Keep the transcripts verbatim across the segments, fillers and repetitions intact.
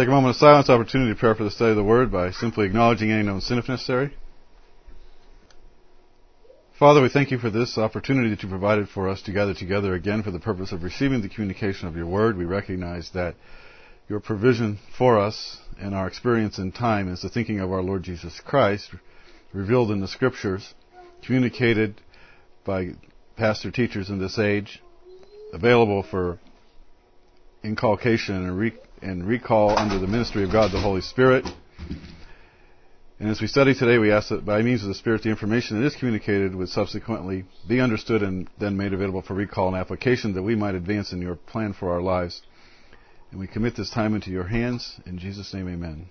Take a moment of silence, opportunity to prepare for the study of the Word by simply acknowledging any known sin if necessary. Father, we thank you for this opportunity that you provided for us to gather together again for the purpose of receiving the communication of your Word. We recognize that your provision for us and our experience in time is the thinking of our Lord Jesus Christ, revealed in the Scriptures, communicated by pastor teachers in this age, available for inculcation and, re- and recall under the ministry of God the Holy Spirit. And as we study today, we ask that by means of the Spirit, the information that is communicated would subsequently be understood and then made available for recall and application, that we might advance in your plan for our lives. And we commit this time into your hands. In Jesus' name, amen.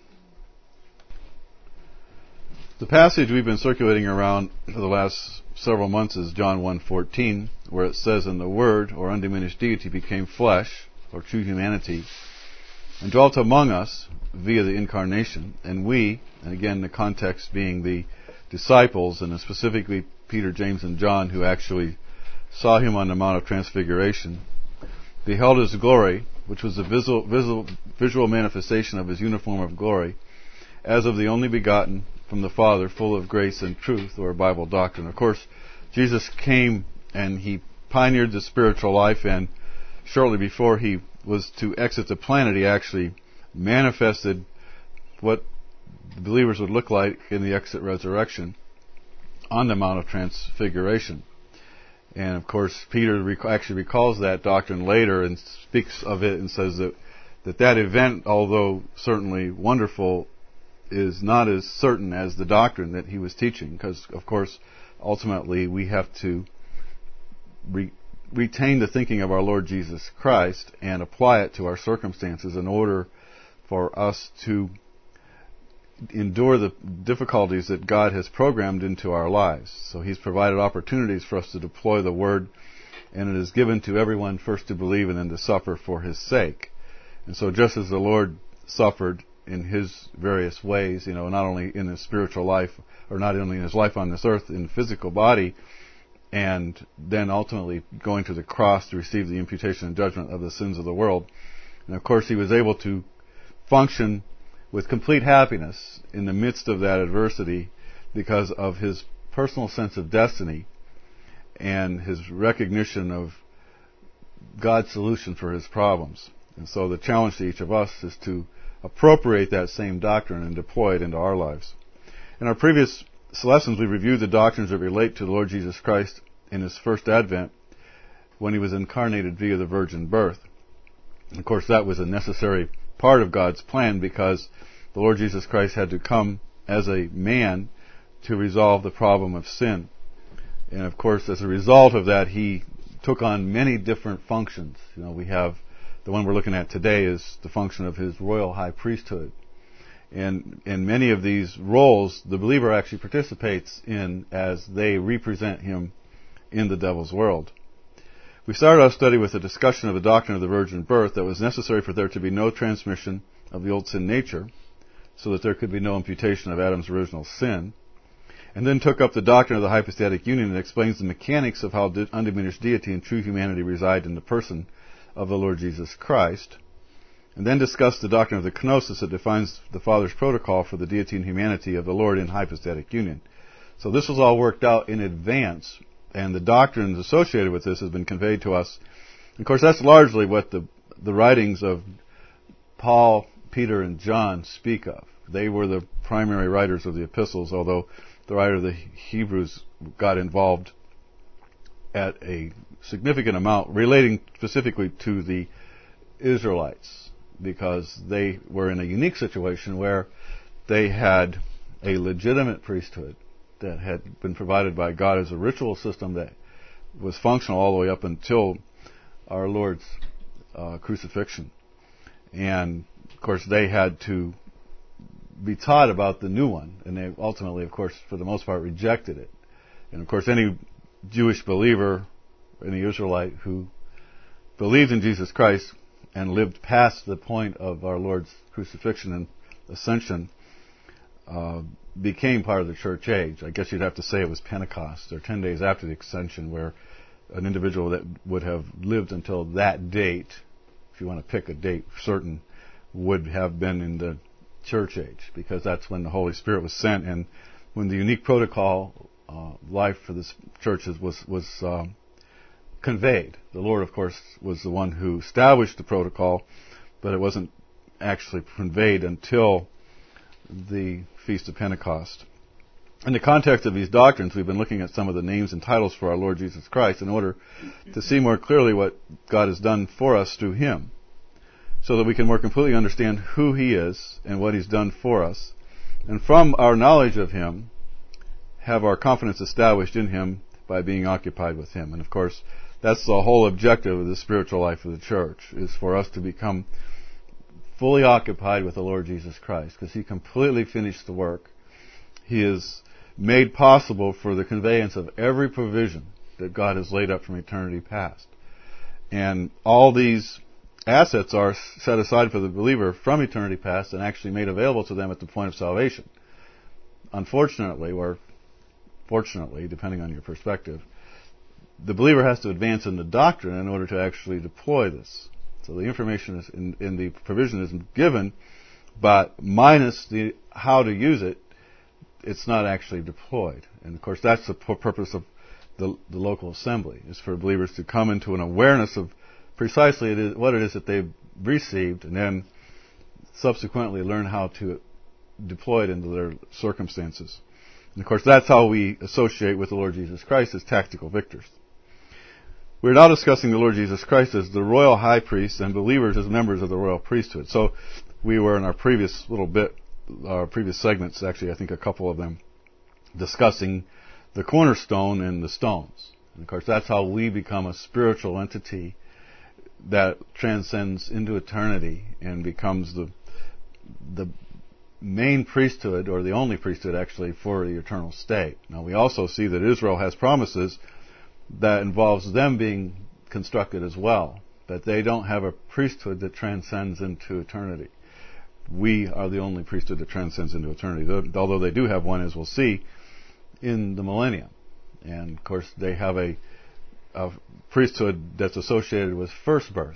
The passage we've been circulating around for the last several months is John one fourteen, where it says, "And the Word, or undiminished deity, became flesh," or true humanity, "and dwelt among us," via the incarnation, "and we," and again the context being the disciples, and specifically Peter, James, and John, who actually saw him on the Mount of Transfiguration, "beheld his glory," which was the visual, visual, visual manifestation of his uniform of glory, "as of the only begotten from the Father, full of grace and truth," or Bible doctrine. Of course, Jesus came and he pioneered the spiritual life, and shortly before he was to exit the planet, he actually manifested what the believers would look like in the exit resurrection on the Mount of Transfiguration. And of course, Peter rec- actually recalls that doctrine later and speaks of it and says that that, that event, although certainly wonderful, is not as certain as the doctrine that he was teaching, because of course ultimately we have to re- retain the thinking of our Lord Jesus Christ and apply it to our circumstances in order for us to endure the difficulties that God has programmed into our lives. So he's provided opportunities for us to deploy the Word, and it is given to everyone first to believe and then to suffer for his sake. And so just as the Lord suffered in his various ways, you know, not only in his spiritual life, or not only in his life on this earth in physical body, and then ultimately going to the cross to receive the imputation and judgment of the sins of the world. And of course he was able to function with complete happiness in the midst of that adversity because of his personal sense of destiny and his recognition of God's solution for his problems. And so the challenge to each of us is to appropriate that same doctrine and deploy it into our lives. In our previous lessons, we reviewed the doctrines that relate to the Lord Jesus Christ in his first advent when he was incarnated via the virgin birth. And of course, that was a necessary part of God's plan, because the Lord Jesus Christ had to come as a man to resolve the problem of sin. And of course, as a result of that, he took on many different functions. You know, we have the one we're looking at today is the function of his royal high priesthood. And in many of these roles, the believer actually participates in as they represent him in the devil's world. We started our study with a discussion of the doctrine of the virgin birth, that was necessary for there to be no transmission of the old sin nature, so that there could be no imputation of Adam's original sin, and then took up the doctrine of the hypostatic union that explains the mechanics of how undiminished deity and true humanity reside in the person of the Lord Jesus Christ, and then discussed the doctrine of the kenosis that defines the Father's protocol for the deity and humanity of the Lord in hypostatic union. So this was all worked out in advance, and the doctrines associated with this has been conveyed to us. Of course, that's largely what the the writings of Paul, Peter, and John speak of. They were the primary writers of the epistles, although the writer of the Hebrews got involved at a significant amount relating specifically to the Israelites, because they were in a unique situation where they had a legitimate priesthood that had been provided by God as a ritual system that was functional all the way up until our Lord's uh, crucifixion. And of course they had to be taught about the new one, and they ultimately, of course, for the most part, rejected it. And of course, any Jewish believer, any Israelite who believed in Jesus Christ and lived past the point of our Lord's crucifixion and ascension uh, became part of the church age. I guess you'd have to say it was Pentecost, or ten days after the ascension, where an individual that would have lived until that date, if you want to pick a date certain, would have been in the church age, because that's when the Holy Spirit was sent, and when the unique protocol uh, life for the churches was was um, conveyed. The Lord, of course, was the one who established the protocol, but it wasn't actually conveyed until the Feast of Pentecost. In the context of these doctrines, we've been looking at some of the names and titles for our Lord Jesus Christ in order to see more clearly what God has done for us through Him, so that we can more completely understand who He is and what He's done for us, and from our knowledge of Him, have our confidence established in Him by being occupied with Him. And of course, that's the whole objective of the spiritual life of the church, is for us to become fully occupied with the Lord Jesus Christ, because He completely finished the work. He has made possible for the conveyance of every provision that God has laid up from eternity past. And all these assets are set aside for the believer from eternity past and actually made available to them at the point of salvation. Unfortunately, or fortunately, depending on your perspective, the believer has to advance in the doctrine in order to actually deploy this. So the information is in, in the provision is given, but minus the how to use it, it's not actually deployed. And of course, that's the purpose of the, the local assembly, is for believers to come into an awareness of precisely it is, what it is that they've received, and then subsequently learn how to deploy it into their circumstances. And of course, that's how we associate with the Lord Jesus Christ as tactical victors. We're now discussing the Lord Jesus Christ as the royal high priest and believers as members of the royal priesthood. So we were in our previous little bit, our previous segments, actually I think a couple of them, discussing the cornerstone and the stones. And of course, that's how we become a spiritual entity that transcends into eternity and becomes the the main priesthood, or the only priesthood actually, for the eternal state. Now we also see that Israel has promises that involves them being constructed as well, that they don't have a priesthood that transcends into eternity. We are the only priesthood that transcends into eternity, although they do have one, as we'll see, in the millennium. And of course they have a, a priesthood that's associated with first birth,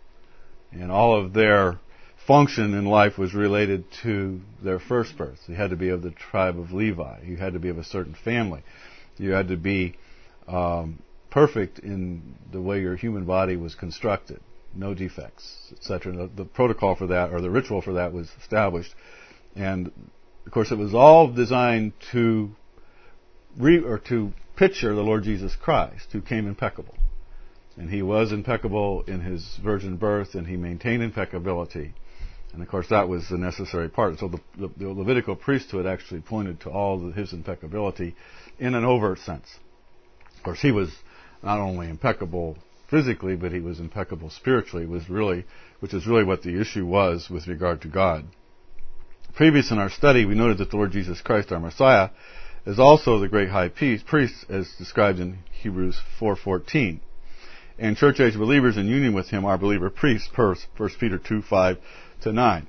and all of their function in life was related to their first birth. You had to be of the tribe of Levi. You had to be of a certain family. You had to be um, perfect in the way your human body was constructed. No defects, et cetera. The, the protocol for that, or the ritual for that, was established. And of course it was all designed to re, or to picture the Lord Jesus Christ, who came impeccable. And He was impeccable in His virgin birth, and He maintained impeccability. And of course that was the necessary part. So the, the, the Levitical priesthood actually pointed to all of His impeccability in an overt sense. Of course, He was not only impeccable physically, but He was impeccable spiritually, was really, which is really what the issue was with regard to God. Previous in our study, we noted that the Lord Jesus Christ, our Messiah, is also the great high priest, as described in Hebrews four fourteen. And church-age believers in union with Him are believer priests, per First Peter two five to nine.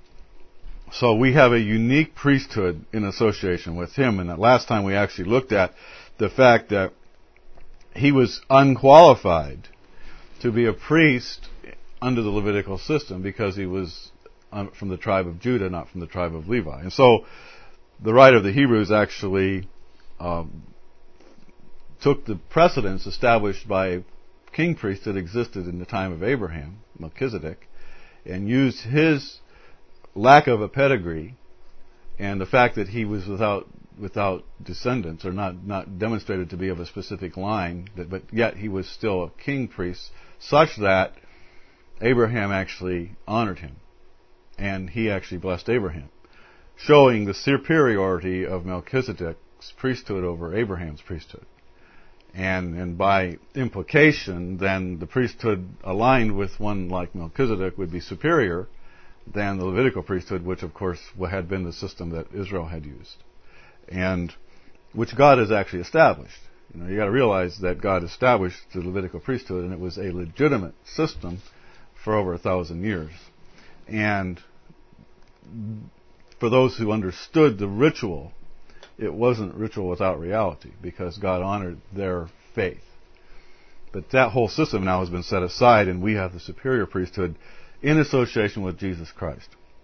So we have a unique priesthood in association with Him. And last time we actually looked at the fact that He was unqualified to be a priest under the Levitical system because He was from the tribe of Judah, not from the tribe of Levi. And so the writer of the Hebrews actually um, took the precedence established by a king priest that existed in the time of Abraham, Melchizedek, and used his lack of a pedigree and the fact that he was without without descendants, or not, not demonstrated to be of a specific line, that, but yet he was still a king priest, such that Abraham actually honored him, and he actually blessed Abraham, showing the superiority of Melchizedek's priesthood over Abraham's priesthood. And, and by implication, then the priesthood aligned with one like Melchizedek would be superior than the Levitical priesthood, which of course had been the system that Israel had used, and which God has actually established. You know, you got to realize that God established the Levitical priesthood, and it was a legitimate system for over a thousand years. And for those who understood the ritual, it wasn't ritual without reality, because God honored their faith. But that whole system now has been set aside, and we have the superior priesthood in association with Jesus Christ.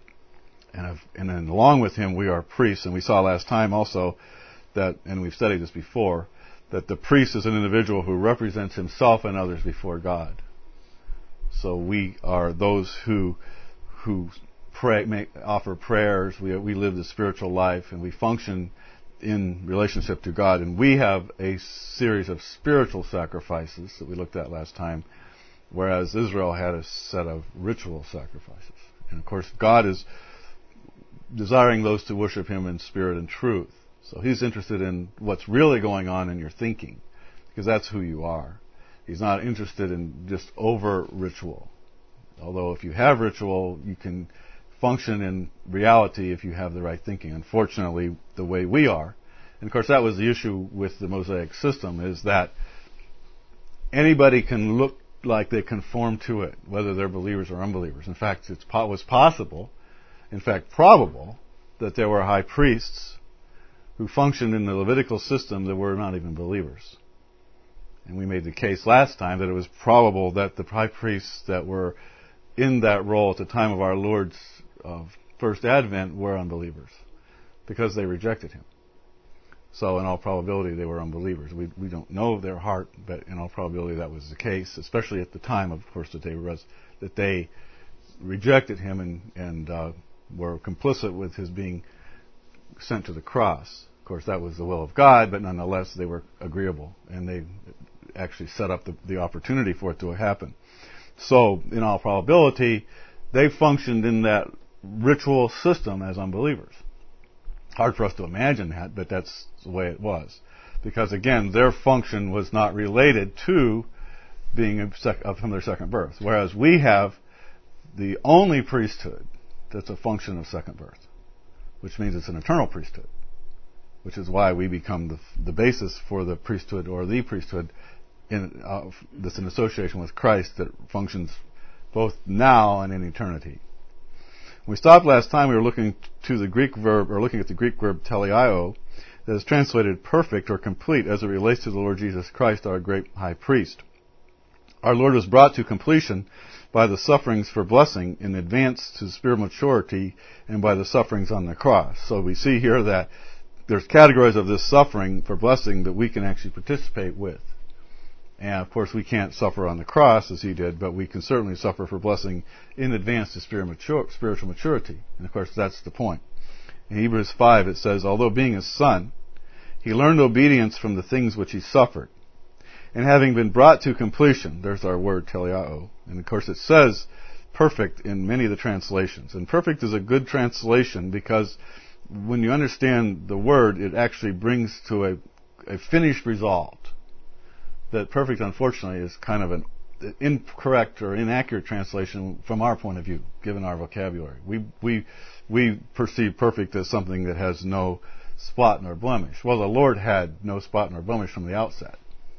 And, if, and then along with him, we are priests. And we saw last time also that, and we've studied this before, that the priest is an individual who represents himself and others before God. So we are those who who pray, make, offer prayers. We we live the spiritual life, and we function in relationship to God. And we have a series of spiritual sacrifices that we looked at last time, whereas Israel had a set of ritual sacrifices. And of course, God is desiring those to worship Him in spirit and truth. So He's interested in what's really going on in your thinking, because that's who you are. He's not interested in just over ritual. Although if you have ritual, you can function in reality if you have the right thinking. Unfortunately, the way we are, and of course that was the issue with the Mosaic system, is that anybody can look like they conform to it, whether they're believers or unbelievers. In fact, it was possible, in fact probable, that there were high priests who functioned in the Levitical system that were not even believers. And we made the case last time that it was probable that the high priests that were in that role at the time of our Lord's uh, first advent were unbelievers, because they rejected Him. So in all probability they were unbelievers. We we don't know their heart, but in all probability that was the case, especially at the time, of course, that they res- that they rejected Him and, and uh, were complicit with His being sent to the cross. Of course, that was the will of God, but nonetheless they were agreeable, and they actually set up the, the opportunity for it to happen. So, in all probability, they functioned in that ritual system as unbelievers. Hard for us to imagine that, but that's the way it was. Because again, their function was not related to being from their second birth. Whereas we have the only priesthood that's a function of second birth, which means it's an eternal priesthood, which is why we become the, the basis for the priesthood, or the priesthood in, uh, that's in association with Christ, that functions both now and in eternity. When we stopped last time, we were looking to the Greek verb, or looking at the Greek verb teleio, that is translated perfect or complete as it relates to the Lord Jesus Christ, our great high priest. Our Lord was brought to completion by the sufferings for blessing in advance to spiritual maturity, and by the sufferings on the cross. So we see here that there's categories of this suffering for blessing that we can actually participate with. And of course we can't suffer on the cross as He did, but we can certainly suffer for blessing in advance to spiritual maturity. And of course that's the point. In Hebrews five it says, although being a son, He learned obedience from the things which He suffered. And having been brought to completion, there's our word teleao. And of course it says perfect in many of the translations. And perfect is a good translation, because when you understand the word, it actually brings to a, a finished result. That perfect, unfortunately, is kind of an incorrect or inaccurate translation from our point of view, given our vocabulary. We we we perceive perfect as something that has no spot nor blemish. Well, the Lord had no spot nor blemish from the outset.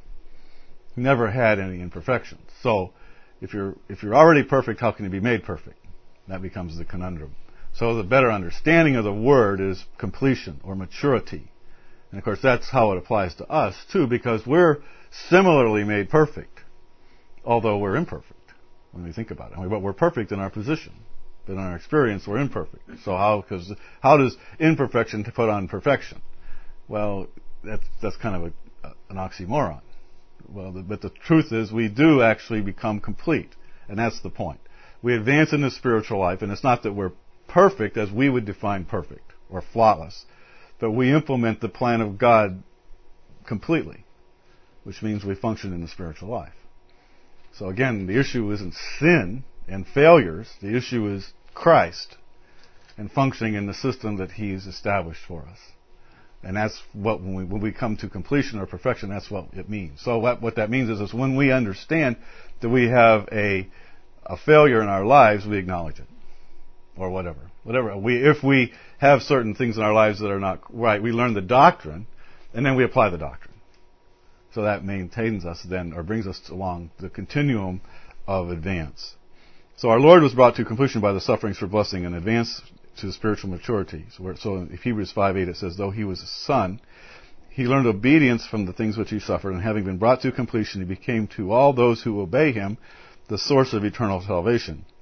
He never had any imperfections. So, if you're if you're already perfect, how can you be made perfect? That becomes the conundrum. So, the better understanding of the word is completion or maturity. And of course, that's how it applies to us too, because we're similarly made perfect, although we're imperfect when we think about it. But we're perfect in our position, but in our experience we're imperfect. So how, because how does imperfection put on perfection? Well, that's that's kind of a, an oxymoron. Well, the, but the truth is we do actually become complete, and that's the point. We advance in the spiritual life, and it's not that we're perfect as we would define perfect or flawless, but we implement the plan of God completely, which means we function in the spiritual life. So again, the issue isn't sin and failures. The issue is Christ and functioning in the system that He's established for us. And that's what, when we, when we come to completion or perfection, that's what it means. So what, what that means is, is when we understand that we have a, a failure in our lives, we acknowledge it. Or whatever. Whatever. We, if we have certain things in our lives that are not right, we learn the doctrine, and then we apply the doctrine. So that maintains us then, or brings us along the continuum of advance. So our Lord was brought to completion by the sufferings for blessing and advance to spiritual maturity. So, we're, so in Hebrews five eight it says, though He was a son, He learned obedience from the things which He suffered, and having been brought to completion, He became to all those who obey Him the source of eternal salvation.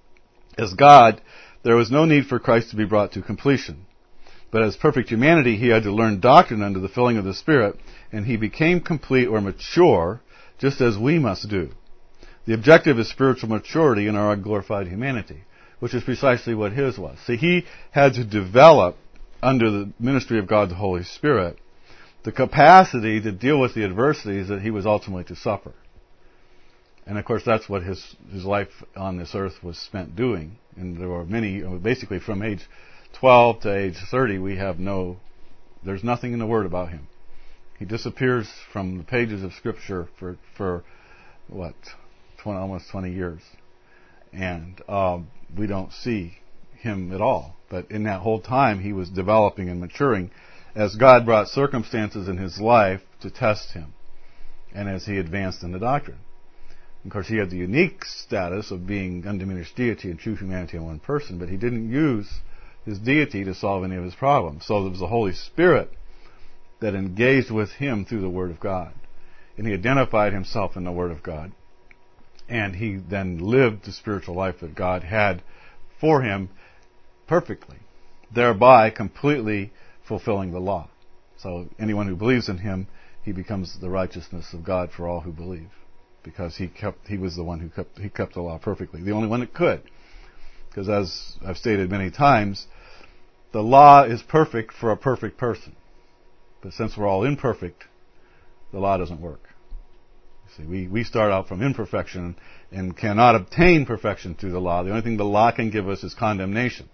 As God, there was no need for Christ to be brought to completion. But as perfect humanity, he had to learn doctrine under the filling of the Spirit, and he became complete or mature, just as we must do. The objective is spiritual maturity in our glorified humanity, which is precisely what his was. See, he had to develop, under the ministry of God the Holy Spirit, the capacity to deal with the adversities that he was ultimately to suffer. And of course, that's what his his life on this earth was spent doing. And there were many, basically from age twelve to age thirty, we have no, there's nothing in the Word about him. He disappears from the pages of Scripture for, for what, twenty, almost twenty years. And um, we don't see him at all. But in that whole time, he was developing and maturing as God brought circumstances in his life to test him, and as he advanced in the doctrine. Of course, he had the unique status of being undiminished deity and true humanity in one person, but he didn't use his deity to solve any of his problems. So it was the Holy Spirit that engaged with him through the Word of God. And he identified himself in the Word of God. And he then lived the spiritual life that God had for him perfectly, thereby completely fulfilling the law. So anyone who believes in him, he becomes the righteousness of God for all who believe, because he kept he was the one who kept he kept the law perfectly, the only one that could. Because as I've stated many times, the law is perfect for a perfect person. But since we're all imperfect, the law doesn't work. You see, we, we start out from imperfection and cannot obtain perfection through the law. The only thing the law can give us is condemnation.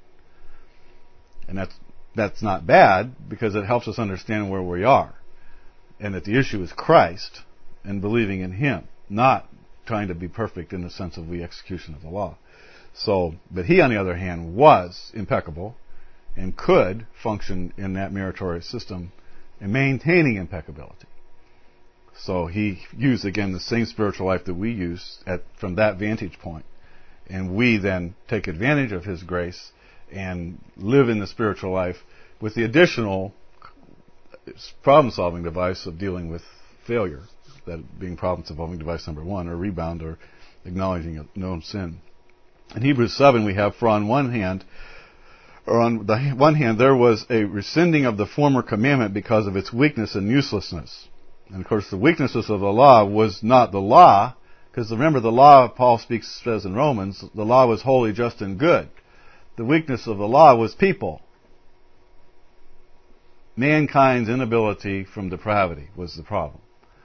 And that's that's not bad, because it helps us understand where we are. And that the issue is Christ and believing in him, not trying to be perfect in the sense of the execution of the law. So, but he, on the other hand, was impeccable and could function in that meritorious system and maintaining impeccability. So he used, again, the same spiritual life that we use at, from that vantage point. And we then take advantage of his grace and live in the spiritual life with the additional problem-solving device of dealing with failure, that being problem-solving device number one, or rebound, or acknowledging a known sin. In Hebrews seven, we have, for on one hand, or on the one hand, there was a rescinding of the former commandment because of its weakness and uselessness. And of course, the weaknesses of the law was not the law, because remember, the law, Paul speaks, says in Romans, the law was holy, just, and good. The weakness of the law was people. Mankind's inability from depravity was the problem.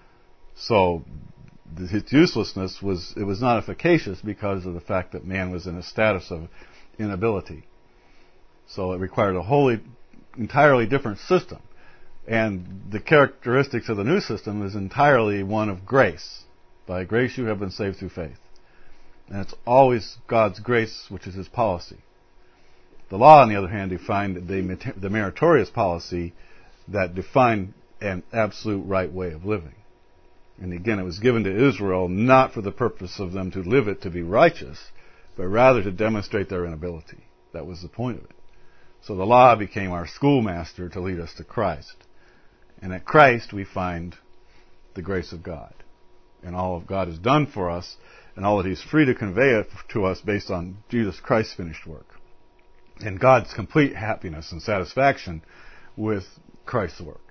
So its uselessness was, it was not efficacious because of the fact that man was in a status of inability. So it required a wholly, entirely different system. And the characteristics of the new system is entirely one of grace. By grace you have been saved through faith. And it's always God's grace, which is his policy. The law, on the other hand, defined the, the meritorious policy that defined an absolute right way of living. And again, it was given to Israel not for the purpose of them to live it to be righteous, but rather to demonstrate their inability. That was the point of it. So the law became our schoolmaster to lead us to Christ. And at Christ we find the grace of God. And all of God has done for us, and all that he's free to convey it to us based on Jesus Christ's finished work. And God's complete happiness and satisfaction with Christ's work.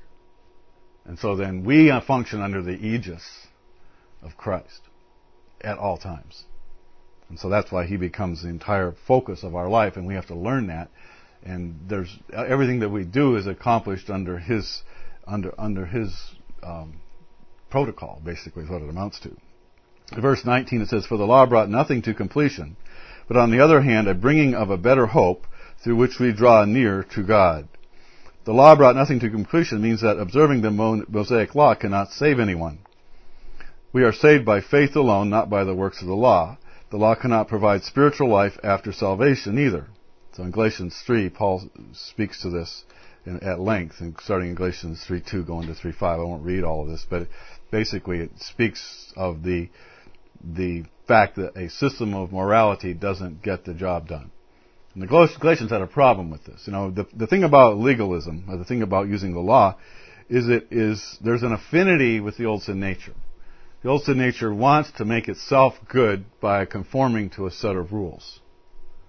And so then we function under the aegis of Christ at all times. And so that's why he becomes the entire focus of our life, and we have to learn that. And there's everything that we do is accomplished under his under under his um, protocol, basically is what it amounts to. In verse nineteen it says, "For the law brought nothing to completion, but on the other hand a bringing of a better hope, through which we draw near to God." The law brought nothing to completion means that observing the Mosaic law cannot save anyone. We are saved by faith alone, not by the works of the law. The law cannot provide spiritual life after salvation either. So in Galatians three, Paul speaks to this in, at length, and starting in Galatians three two, going to three five. I won't read all of this, but basically it speaks of the the fact that a system of morality doesn't get the job done. And the Galatians had a problem with this. You know, the the thing about legalism, or the thing about using the law, is it is there's an affinity with the old sin nature. The old sin nature wants to make itself good by conforming to a set of rules.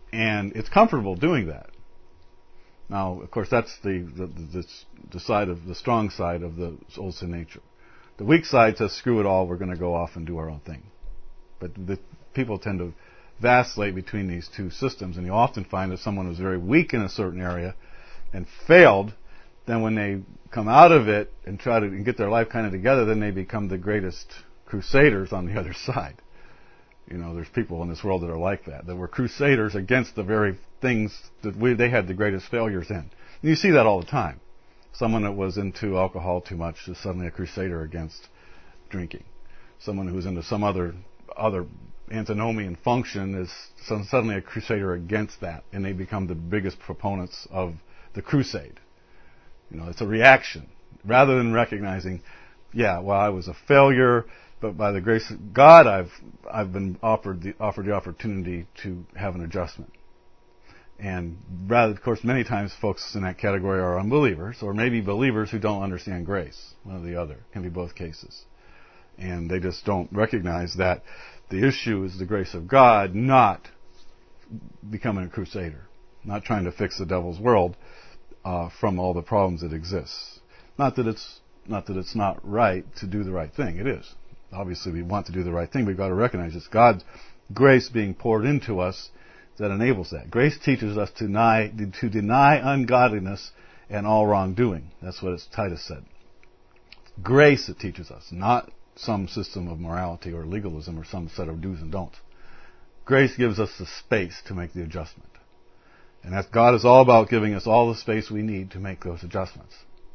And it's comfortable doing that. Now, of course, that's the, the, the, the side of the strong side of the old sin nature. The weak side says, screw it all, we're going to go off and do our own thing. But the people tend to vacillate between these two systems, and you often find that someone who's very weak in a certain area and failed, then when they come out of it and try to and get their life kind of together, then they become the greatest crusaders on the other side. You know, there's people in this world that are like that, that were crusaders against the very things that we, they had the greatest failures in. And you see that all the time. Someone that was into alcohol too much is suddenly a crusader against drinking. Someone who's into some other other antinomian function is suddenly a crusader against that, and they become the biggest proponents of the crusade. You know, it's a reaction. Rather than recognizing, yeah, well, I was a failure, but by the grace of God, I've I've been offered the offered the opportunity to have an adjustment. And rather, of course, many times folks in that category are unbelievers, or maybe believers who don't understand grace. One or the other. Can be both cases. And they just don't recognize that the issue is the grace of God, not becoming a crusader, not trying to fix the devil's world uh, from all the problems that exist. Not that it's not that it's not right to do the right thing. It is. Obviously, we want to do the right thing, but we've got to recognize it's God's grace being poured into us that enables that. Grace teaches us to deny, to deny ungodliness and all wrongdoing. That's what Titus said. Grace it teaches us, not some system of morality or legalism or some set of do's and don'ts. Grace gives us the space to make the adjustment. And that God is all about giving us all the space we need to make those adjustments.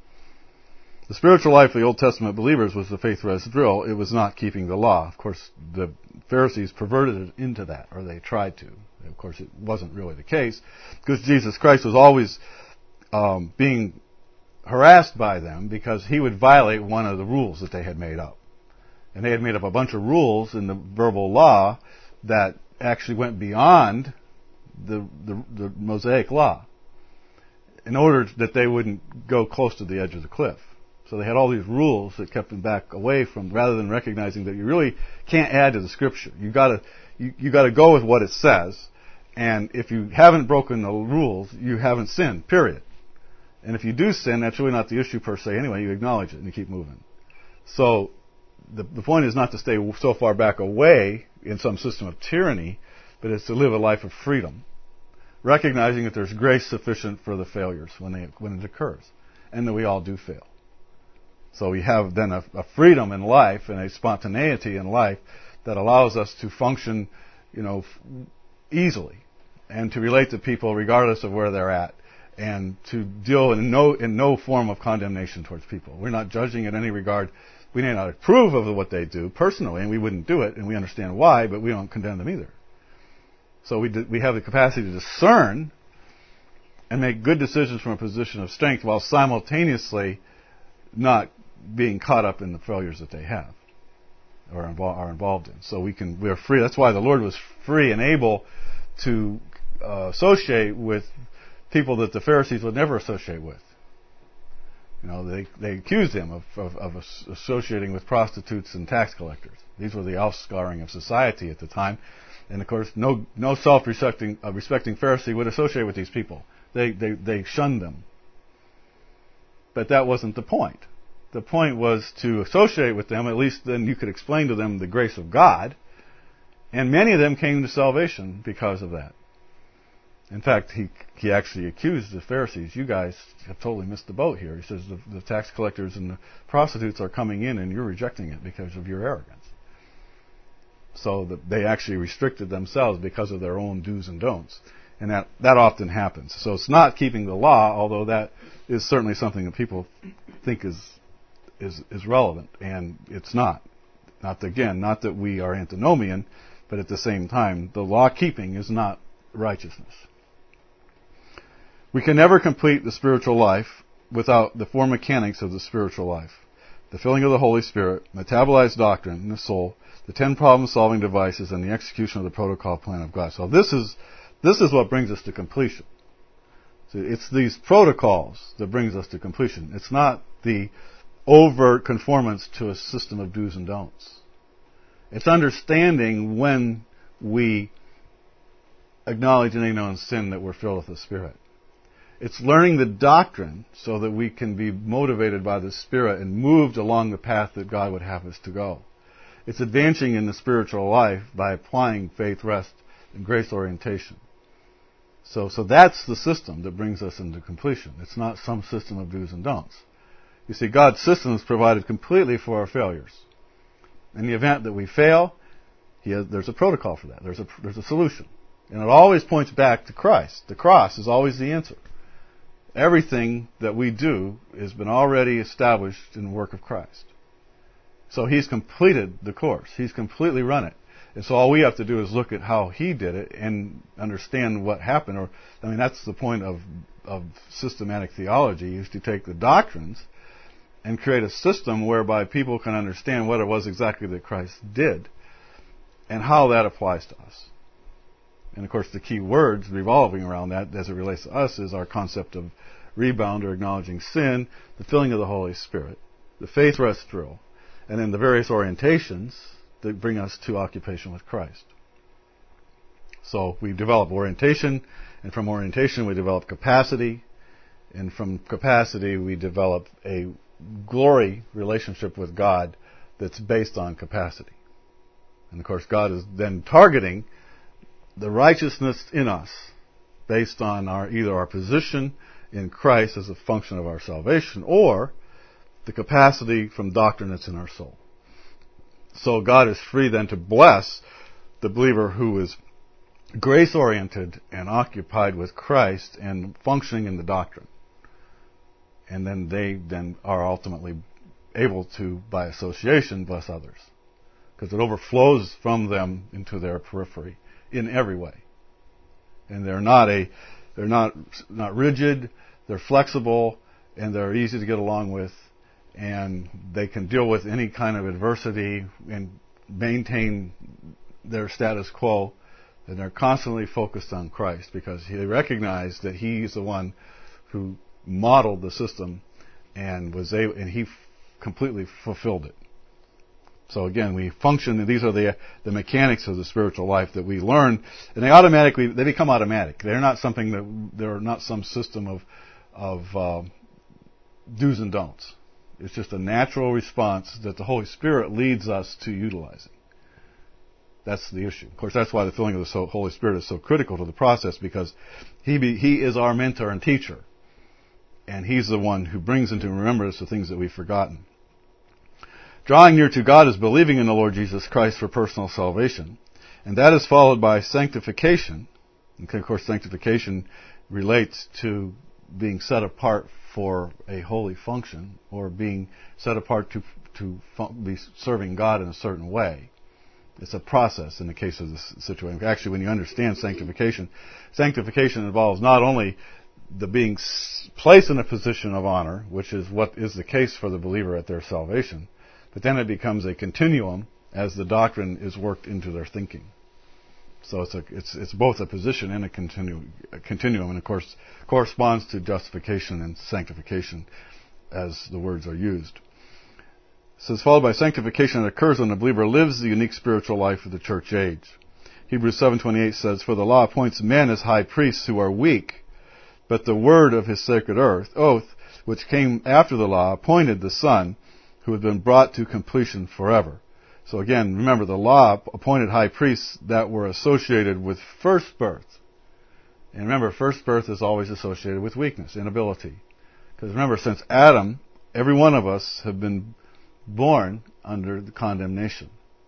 The spiritual life of the Old Testament believers was the faith rest drill. It was not keeping the law. Of course, the Pharisees perverted it into that, or they tried to. Of course, it wasn't really the case, because Jesus Christ was always um, being harassed by them because he would violate one of the rules that they had made up. And they had made up a bunch of rules in the verbal law that actually went beyond the, the, the Mosaic law in order that they wouldn't go close to the edge of the cliff. So they had all these rules that kept them back away from, rather than recognizing that you really can't add to the Scripture. You gotta, you, you gotta go with what it says, and if you haven't broken the rules, you haven't sinned, period. And if you do sin, that's really not the issue per se anyway. You acknowledge it and you keep moving. So the, the point is not to stay so far back away in some system of tyranny, but it's to live a life of freedom, recognizing that there's grace sufficient for the failures when they when it occurs, and that we all do fail. So we have then a, a freedom in life and a spontaneity in life that allows us to function, you know, f- easily, and to relate to people regardless of where they're at, and to deal in no in no form of condemnation towards people. We're not judging in any regard. We may not approve of what they do personally, and we wouldn't do it, and we understand why, but we don't condemn them either. So we do, we have the capacity to discern and make good decisions from a position of strength, while simultaneously not being caught up in the failures that they have or invo- are involved in. So we can we are free. That's why the Lord was free and able to uh, associate with people that the Pharisees would never associate with. You know, they they accused him of, of, of associating with prostitutes and tax collectors. These were the offscouring of society at the time, and of course, no no self-respecting uh, respecting Pharisee would associate with these people. They they they shunned them. But that wasn't the point. The point was to associate with them. At least then you could explain to them the grace of God, and many of them came to salvation because of that. In fact, he he actually accused the Pharisees, you guys have totally missed the boat here. He says the, the tax collectors and the prostitutes are coming in and you're rejecting it because of your arrogance. So that they actually restricted themselves because of their own do's and don'ts. And that, that often happens. So it's not keeping the law, although that is certainly something that people think is is, is relevant, and it's not. Not that, again, not that we are antinomian, but at the same time, the law keeping is not righteousness. We can never complete the spiritual life without the four mechanics of the spiritual life: the filling of the Holy Spirit, metabolized doctrine in the soul, the ten problem-solving devices, and the execution of the protocol plan of God. So this is this is what brings us to completion. So it's these protocols that brings us to completion. It's not the overt conformance to a system of do's and don'ts. It's understanding when we acknowledge any known sin that we're filled with the Spirit. It's learning the doctrine so that we can be motivated by the Spirit and moved along the path that God would have us to go. It's advancing in the spiritual life by applying faith, rest, and grace orientation. So, so that's the system that brings us into completion. It's not some system of do's and don'ts. You see, God's system is provided completely for our failures. In the event that we fail, he has, there's a protocol for that. There's a, there's a solution. And it always points back to Christ. The cross is always the answer. Everything that we do has been already established in the work of Christ. So He's completed the course. He's completely run it. And so all we have to do is look at how He did it and understand what happened. Or, I mean, that's the point of, of systematic theology, is to take the doctrines and create a system whereby people can understand what it was exactly that Christ did and how that applies to us. And of course, the key words revolving around that as it relates to us is our concept of rebound or acknowledging sin, the filling of the Holy Spirit, the faith rest drill, and then the various orientations that bring us to occupation with Christ. So we develop orientation, and from orientation we develop capacity, and from capacity we develop a glory relationship with God that's based on capacity. And of course, God is then targeting the righteousness in us based on our either our position in Christ as a function of our salvation or the capacity from doctrine that's in our soul. So God is free then to bless the believer who is grace-oriented and occupied with Christ and functioning in the doctrine. And then they then are ultimately able to, by association, bless others. Because it overflows from them into their periphery in every way. And they're not a, they're not, not rigid, they're flexible, and they're easy to get along with, and they can deal with any kind of adversity and maintain their status quo, and they're constantly focused on Christ because they recognize that He's the one who modeled the system and was able, and He f- completely fulfilled it. So again, we function, these are the the mechanics of the spiritual life that we learn, and they automatically, they become automatic. They're not something that, they're not some system of, of uh, do's and don'ts. It's just a natural response that the Holy Spirit leads us to utilizing. That's the issue. Of course, that's why the filling of the Holy Spirit is so critical to the process, because He be, He is our mentor and teacher. And He's the one who brings into remembrance the things that we've forgotten. Drawing near to God is believing in the Lord Jesus Christ for personal salvation. And that is followed by sanctification. And of course, sanctification relates to being set apart for a holy function, or being set apart to to be serving God in a certain way. It's a process in the case of this situation. Actually, when you understand sanctification, sanctification involves not only the being placed in a position of honor, which is what is the case for the believer at their salvation, but then it becomes a continuum as the doctrine is worked into their thinking. So it's a, it's it's both a position and a, continu, a continuum, and of course corresponds to justification and sanctification as the words are used. It says, followed by sanctification that occurs when the believer lives the unique spiritual life of the church age. Hebrews seven twenty-eight says, for the law appoints men as high priests who are weak, but the word of His sacred earth, oath, which came after the law, appointed the Son, who had been brought to completion forever. So again, remember, the law appointed high priests that were associated with first birth. And remember, first birth is always associated with weakness, inability. Because remember, since Adam, every one of us have been born under the condemnation.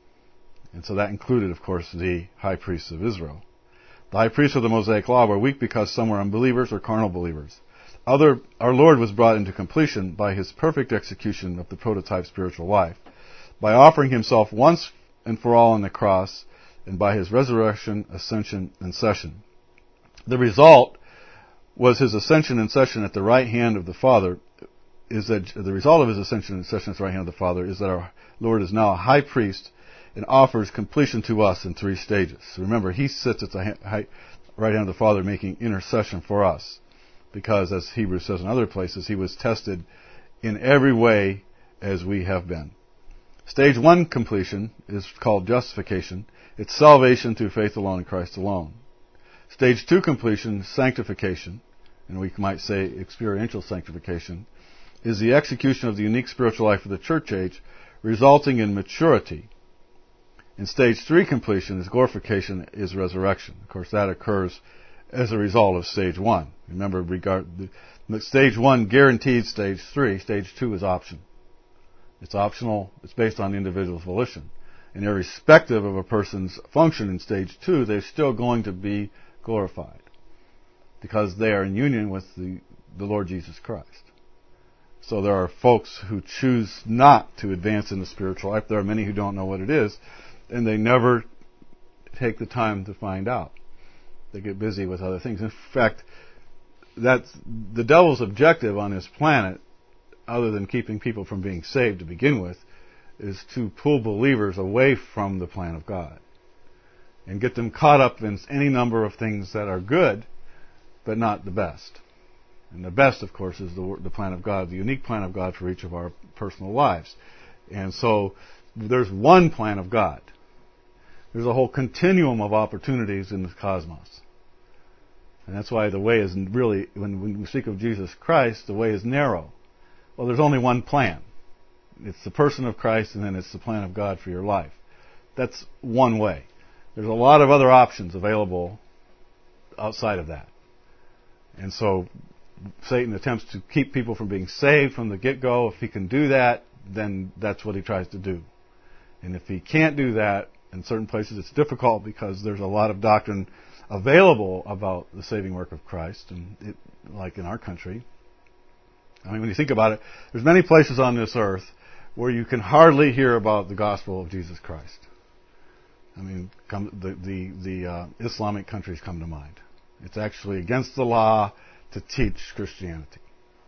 And so that included, of course, the high priests of Israel. The high priests of the Mosaic Law were weak because some were unbelievers or carnal believers. Other, our Lord was brought into completion by His perfect execution of the prototype spiritual life, by offering Himself once and for all on the cross, and by His resurrection, ascension, and session. The result was His ascension and session at the right hand of the Father, is that the result of His ascension and session at the right hand of the Father is that our Lord is now a high priest and offers completion to us in three stages. So remember, He sits at the right hand of the Father making intercession for us, because as Hebrews says in other places, He was tested in every way as we have been. Stage one completion is called justification. It's salvation through faith alone in Christ alone. Stage two completion, sanctification, and we might say experiential sanctification, is the execution of the unique spiritual life of the church age, resulting in maturity. And stage three completion is glorification, is resurrection. Of course, that occurs as a result of stage one. Remember, regard the, stage one guaranteed stage three. Stage two is option. It's optional. It's based on the individual's volition. And irrespective of a person's function in stage two, they're still going to be glorified because they are in union with the, the Lord Jesus Christ. So there are folks who choose not to advance in the spiritual life. There are many who don't know what it is, and they never take the time to find out. They get busy with other things. In fact, that's the devil's objective on his planet, other than keeping people from being saved to begin with, is to pull believers away from the plan of God and get them caught up in any number of things that are good, but not the best. And the best, of course, is the, the plan of God, the unique plan of God for each of our personal lives. And so there's one plan of God. There's a whole continuum of opportunities in the cosmos. And that's why the way is really, when, when we speak of Jesus Christ, the way is narrow. Well, there's only one plan. It's the person of Christ, and then it's the plan of God for your life. That's one way. There's a lot of other options available outside of that. And so Satan attempts to keep people from being saved from the get-go. If he can do that, then that's what he tries to do. And if he can't do that, in certain places it's difficult because there's a lot of doctrine available about the saving work of Christ, and it, like in our country. I mean, when you think about it, there's many places on this earth where you can hardly hear about the gospel of Jesus Christ. I mean, come, the the, the uh, Islamic countries come to mind. It's actually against the law to teach Christianity.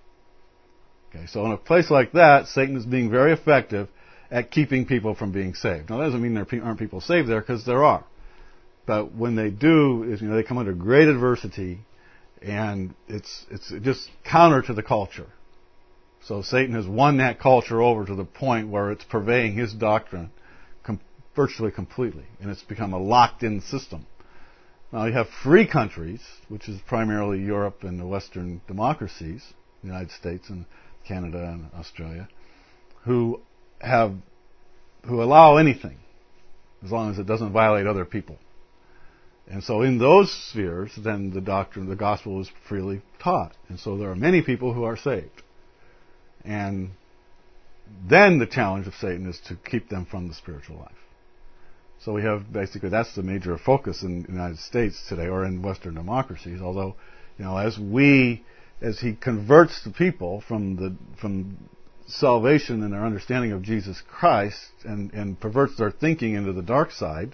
Okay, so in a place like that, Satan is being very effective at keeping people from being saved. Now, that doesn't mean there aren't people saved there, because there are. But when they do, is you know they come under great adversity, and it's it's just counter to the culture. So Satan has won that culture over to the point where it's purveying his doctrine com- virtually completely, and it's become a locked-in system. Now you have free countries, which is primarily Europe and the Western democracies, the United States and Canada and Australia, who have who allow anything as long as it doesn't violate other people. And so in those spheres, then the doctrine, the gospel is freely taught. And so there are many people who are saved. And then the challenge of Satan is to keep them from the spiritual life. So we have basically, that's the major focus in the United States today, or in Western democracies. Although, you know, as we, as he converts the people from the, from salvation and their understanding of Jesus Christ and, and perverts their thinking into the dark side,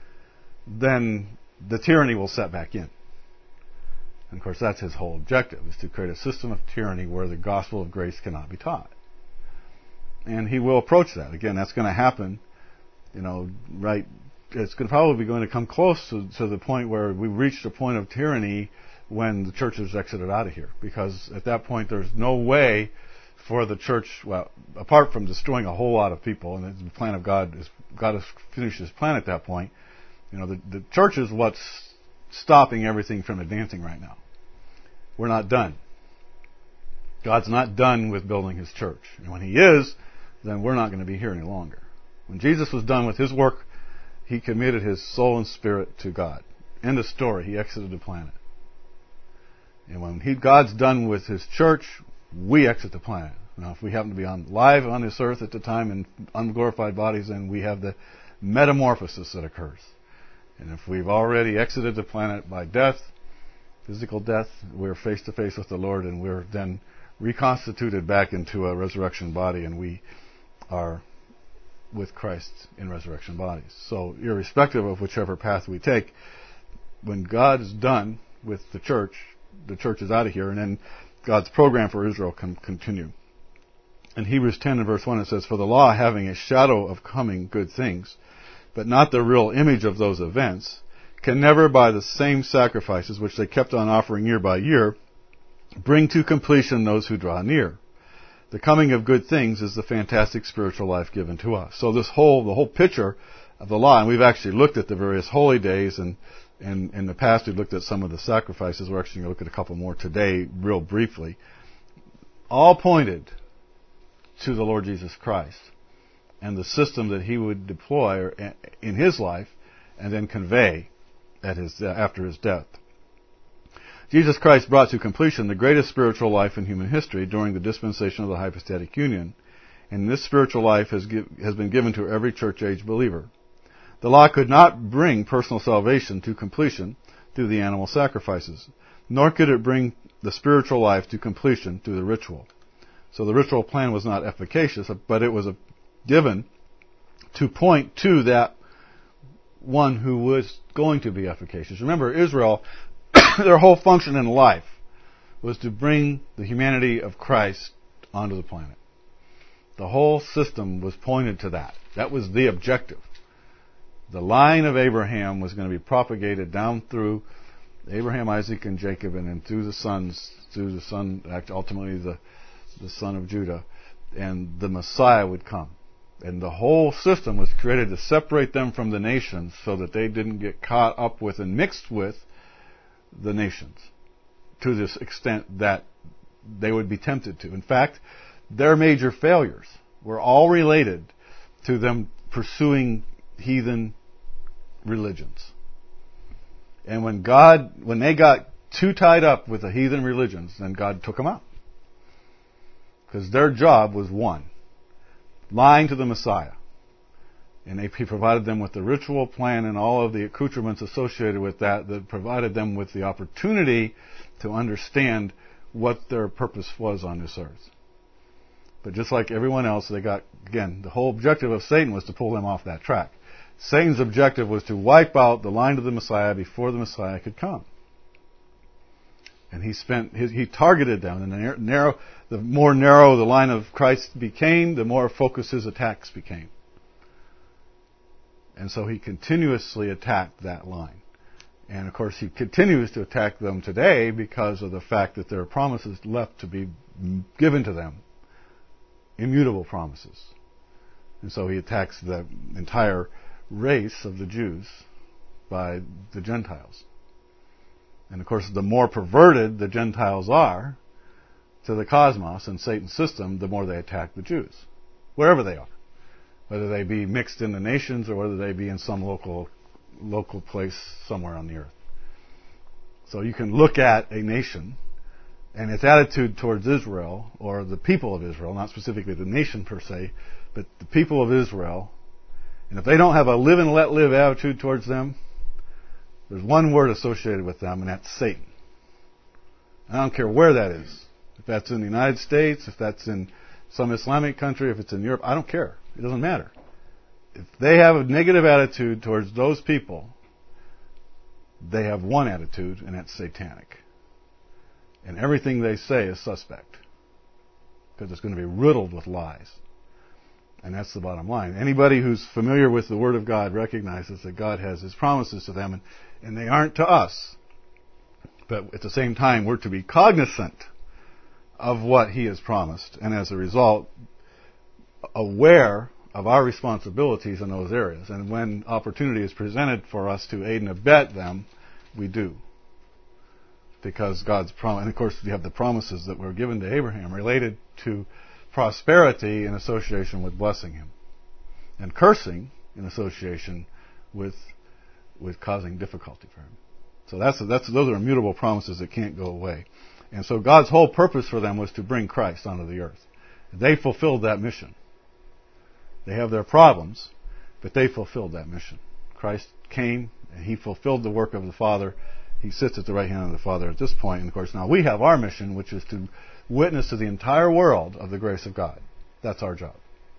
then the tyranny will set back in. And of course, that's his whole objective, is to create a system of tyranny where the gospel of grace cannot be taught. And he will approach that. Again, that's going to happen, you know, right, it's going to probably be going to come close to, to the point where we reached a point of tyranny when the church is exited out of here. Because at that point, there's no way for the church, well, apart from destroying a whole lot of people, and the plan of God is, God has finished his plan at that point. You know, the, the church is what's stopping everything from advancing right now. We're not done. God's not done with building his church. And when he is, then we're not going to be here any longer. When Jesus was done with his work, he committed his soul and spirit to God. End of story. He exited the planet. And when he, God's done with his church, we exit the planet. Now, if we happen to be on live on this earth at the time in unglorified bodies, then we have the metamorphosis that occurs. And if we've already exited the planet by death, physical death, we're face to face with the Lord, and we're then reconstituted back into a resurrection body, and we are with Christ in resurrection bodies. So irrespective of whichever path we take, when God is done with the church, the church is out of here, and then God's program for Israel can continue. In Hebrews ten and verse one it says, "For the law, having a shadow of coming good things, but not the real image of those events, can never by the same sacrifices which they kept on offering year by year, bring to completion those who draw near. The coming of good things is the fantastic spiritual life given to us." So this whole, the whole picture of the law, and we've actually looked at the various holy days and And in the past, we looked at some of the sacrifices. We're actually going to look at a couple more today, real briefly. All pointed to the Lord Jesus Christ and the system that He would deploy in His life and then convey at his uh, after His death. Jesus Christ brought to completion the greatest spiritual life in human history during the dispensation of the hypostatic union, and this spiritual life has, give, has been given to every church-age believer. The law could not bring personal salvation to completion through the animal sacrifices, nor could it bring the spiritual life to completion through the ritual. So the ritual plan was not efficacious, but it was given to point to that one who was going to be efficacious. Remember, Israel, their whole function in life was to bring the humanity of Christ onto the planet. The whole system was pointed to that. That was the objective. The line of Abraham was going to be propagated down through Abraham, Isaac, and Jacob, and then through the sons, through the son, ultimately the, the son of Judah, and the Messiah would come. And the whole system was created to separate them from the nations so that they didn't get caught up with and mixed with the nations to this extent that they would be tempted to. In fact, their major failures were all related to them pursuing heathen religions. And when God, when they got too tied up with the heathen religions, then God took them out. Because their job was one, lying to the Messiah. And He provided them with the ritual plan and all of the accoutrements associated with that that provided them with the opportunity to understand what their purpose was on this earth. But just like everyone else, they got, again, the whole objective of Satan was to pull them off that track. Satan's objective was to wipe out the line of the Messiah before the Messiah could come. And he spent, he targeted them. And the narrow, the more narrow the line of Christ became, the more focused his attacks became. And so he continuously attacked that line. And of course he continues to attack them today because of the fact that there are promises left to be given to them. Immutable promises. And so he attacks the entire race of the Jews by the Gentiles. And of course, the more perverted the Gentiles are to the cosmos and Satan's system, the more they attack the Jews, wherever they are. Whether they be mixed in the nations or whether they be in some local local place somewhere on the earth. So you can look at a nation and its attitude towards Israel, or the people of Israel, not specifically the nation per se, but the people of Israel, and if they don't have a live and let live attitude towards them, there's one word associated with them, and that's Satan. I don't care where that is. If that's in the United States, if that's in some Islamic country, if it's in Europe, I don't care. It doesn't matter. If they have a negative attitude towards those people, they have one attitude, and that's satanic. And everything they say is suspect. Because it's going to be riddled with lies. And that's the bottom line. Anybody who's familiar with the Word of God recognizes that God has His promises to them, and, and they aren't to us. But at the same time, we're to be cognizant of what He has promised, and as a result, aware of our responsibilities in those areas. And when opportunity is presented for us to aid and abet them, we do. Because God's promise, and of course you have the promises that were given to Abraham related to prosperity in association with blessing him, and cursing in association with with causing difficulty for him. So that's that's those are immutable promises that can't go away. And so God's whole purpose for them was to bring Christ onto the earth. They fulfilled that mission. They have their problems, but they fulfilled that mission. Christ came and He fulfilled the work of the Father. He sits at the right hand of the Father at this point. And of course now we have our mission, which is to witness to the entire world of the grace of God. That's our job.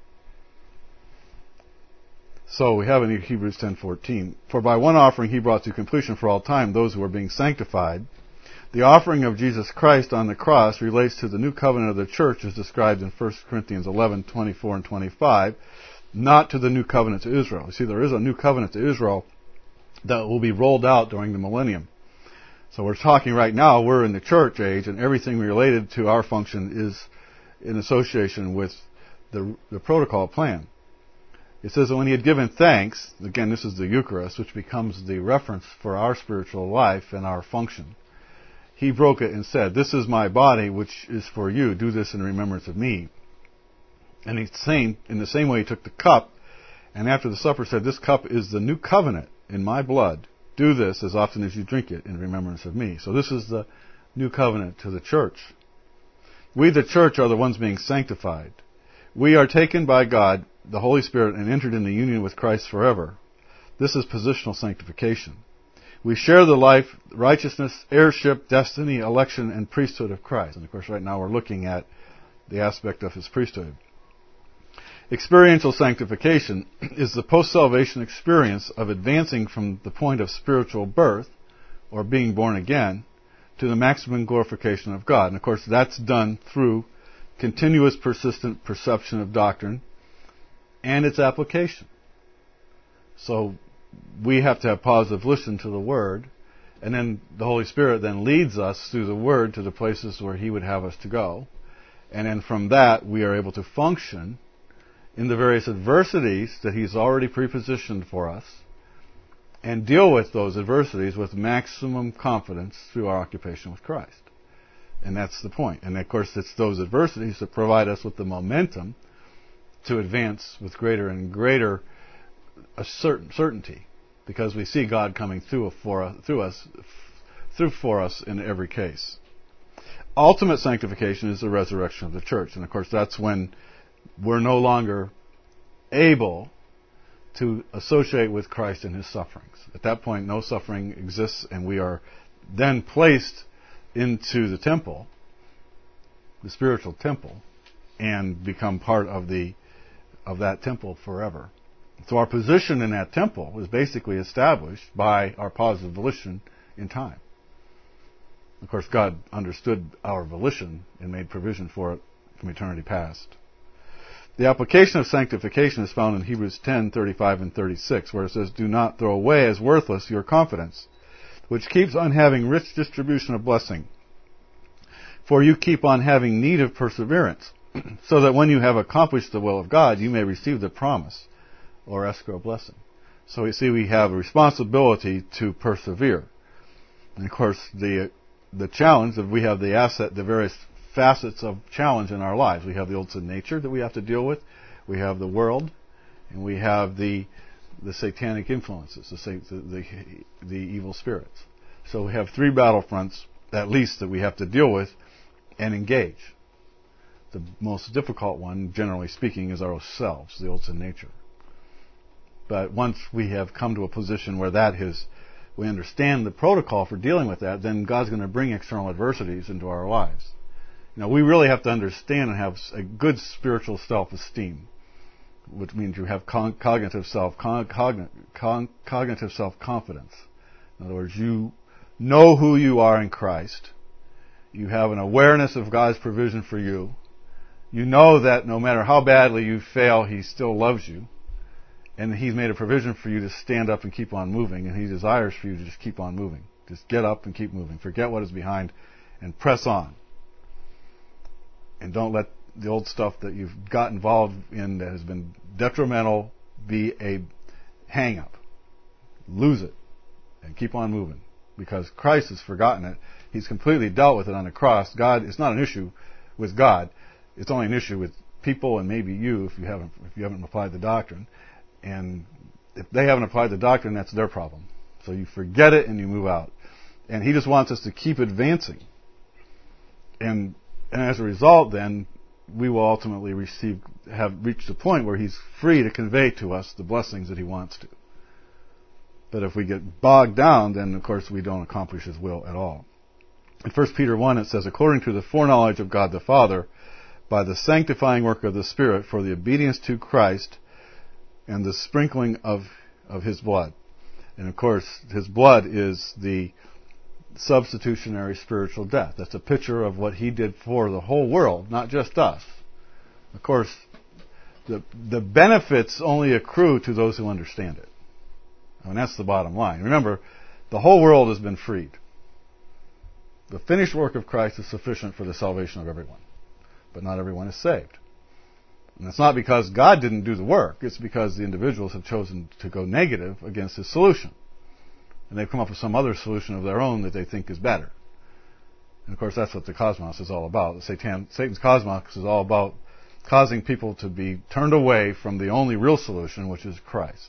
So we have in Hebrews ten fourteen, for by one offering He brought to completion for all time those who are being sanctified. The offering of Jesus Christ on the cross relates to the new covenant of the church as described in First Corinthians eleven twenty-four and twenty-five, not to the new covenant to Israel. You see, there is a new covenant to Israel that will be rolled out during the millennium. So we're talking right now, we're in the church age, and everything related to our function is in association with the, the protocol plan. It says that when he had given thanks, again this is the Eucharist, which becomes the reference for our spiritual life and our function. He broke it and said, "This is my body, which is for you. Do this in remembrance of me." And he's saying, in the same way, he took the cup, and after the supper said, "This cup is the new covenant in my blood. Do this as often as you drink it in remembrance of me." So this is the new covenant to the church. We, the church, are the ones being sanctified. We are taken by God, the Holy Spirit, and entered into union with Christ forever. This is positional sanctification. We share the life, righteousness, heirship, destiny, election, and priesthood of Christ. And of course, right now we're looking at the aspect of his priesthood. Experiential sanctification is the post-salvation experience of advancing from the point of spiritual birth, or being born again, to the maximum glorification of God. And of course, that's done through continuous, persistent perception of doctrine and its application. So we have to have positive listen to the Word, and then the Holy Spirit then leads us through the Word to the places where He would have us to go. And then from that, we are able to function in the various adversities that He's already prepositioned for us, and deal with those adversities with maximum confidence through our occupation with Christ. And that's the point. And of course, it's those adversities that provide us with the momentum to advance with greater and greater a certain certainty, because we see God coming through for through us through for us in every case. Ultimate sanctification is the resurrection of the church, and of course, that's when we're no longer able to associate with Christ in His sufferings. At that point, no suffering exists, and we are then placed into the temple, the spiritual temple, and become part of the of that temple forever. So our position in that temple is basically established by our positive volition in time. Of course, God understood our volition and made provision for it from eternity past. The application of sanctification is found in Hebrews ten, thirty-five and thirty-six, where it says, "Do not throw away as worthless your confidence, which keeps on having rich distribution of blessing. For you keep on having need of perseverance, so that when you have accomplished the will of God, you may receive the promise or escrow blessing." So we see we have a responsibility to persevere. And of course, the the challenge that we have the asset, the various facets of challenge in our lives. We have the old sin nature that we have to deal with. We have the world, and we have the the satanic influences, the the, the, the evil spirits. So we have three battlefronts, at least, that we have to deal with and engage. The most difficult one, generally speaking, is ourselves, the old sin nature. But once we have come to a position where that is, we understand the protocol for dealing with that, then God's going to bring external adversities into our lives. You know, we really have to understand and have a good spiritual self-esteem, which means you have con- cognitive self, con- cogn- con- cognitive self-confidence. In other words, you know who you are in Christ. You have an awareness of God's provision for you. You know that no matter how badly you fail, He still loves you. And He's made a provision for you to stand up and keep on moving. And He desires for you to just keep on moving. Just get up and keep moving. Forget what is behind and press on. And don't let the old stuff that you've got involved in that has been detrimental be a hang-up. Lose it and keep on moving. Because Christ has forgotten it. He's completely dealt with it on the cross. God, it's not an issue with God. It's only an issue with people and maybe you if you haven't if you haven't applied the doctrine. And if they haven't applied the doctrine, that's their problem. So you forget it and you move out. And He just wants us to keep advancing. And and as a result, then, we will ultimately receive, have reached a point where He's free to convey to us the blessings that He wants to. But if we get bogged down, then of course we don't accomplish His will at all. In First Peter one it says, "According to the foreknowledge of God the Father, by the sanctifying work of the Spirit, for the obedience to Christ, and the sprinkling of, of His blood." And of course, His blood is the substitutionary spiritual death. That's a picture of what He did for the whole world, not just us. Of course, the the benefits only accrue to those who understand it. I mean, that's the bottom line. Remember, the whole world has been freed. The finished work of Christ is sufficient for the salvation of everyone. But not everyone is saved. And it's not because God didn't do the work. It's because the individuals have chosen to go negative against His solution. And they've come up with some other solution of their own that they think is better. And of course, that's what the cosmos is all about. The Satan, Satan's cosmos is all about causing people to be turned away from the only real solution, which is Christ.